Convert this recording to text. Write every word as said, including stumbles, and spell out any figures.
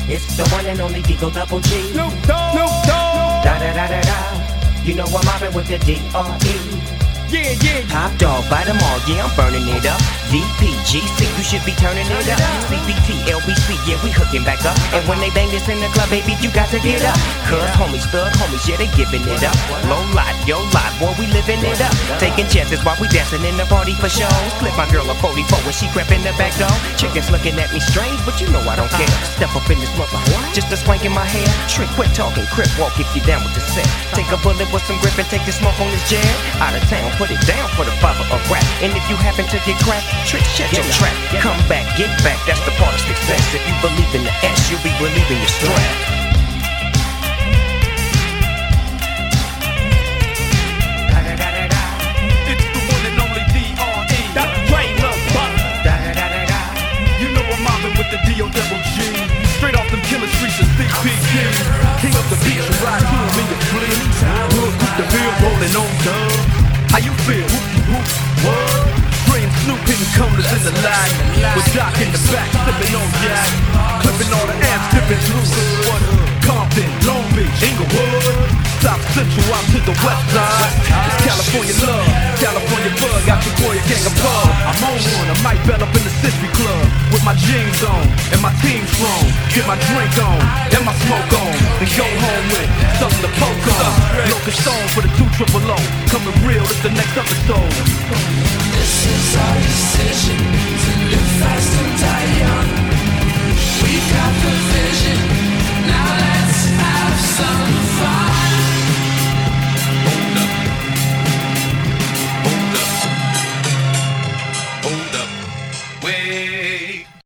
It's the one and only Digo Double G. Snoop Dogg. Snoop Dogg. Da da da da da. You know I'm mobbing with the D R E. Yeah, yeah. Top dog, by them all, yeah, I'm burning it up. V P, G C, you should be turning it up. C B T, L B C, yeah, we hooking back up. And when they bang this in the club, baby, you got to get up. Cuz homies, thug homies, yeah, they giving it up. Low lot, yo lot, boy, we living it up. Taking chances while we dancing in the party for show. Flip my girl a forty-four when she crept in the back door. Chickens looking at me strange, but you know I don't care. Step up in this mother, just a swank in my hair. Trick, quit talking, crip walk if you down with the set. Take a bullet with some grip and take the smoke on this jam. Out of town, put it down for the father of rap. And if you happen to get cracked, trick, shut your trap. Come back, get back, that's the part of success. If you believe in the S, you'll be believing your strap. It's the one and only D R E. Doctor Dre, love butter. You know I'm mobbing with the D O double G. Straight off them killer streets of C P T. King of the beach, you ride to him in your fleet. Hood, keep the bill rolling on dub. How you feel? Whoop, whoop, what? Spraying Snoop hitting corners in the light. With Doc in the back, sipping on yak. Clipping all the amps, dipping through Hood. Compton, Long Beach, Inglewood. South Central out to the west side. It's California love, California bug. Out your boy a gang of pub. I'm on one, I might bell up in the Century Club. With my jeans on, and my team strong. Get my drink on, and my smoke on. And go home with something to poke on. Locust Stone for the two triple O. Coming real, it's the next episode. This is our decision to live fast and die young. We've got the vision, now let's have some fun. Hold up, hold up, hold up, wait.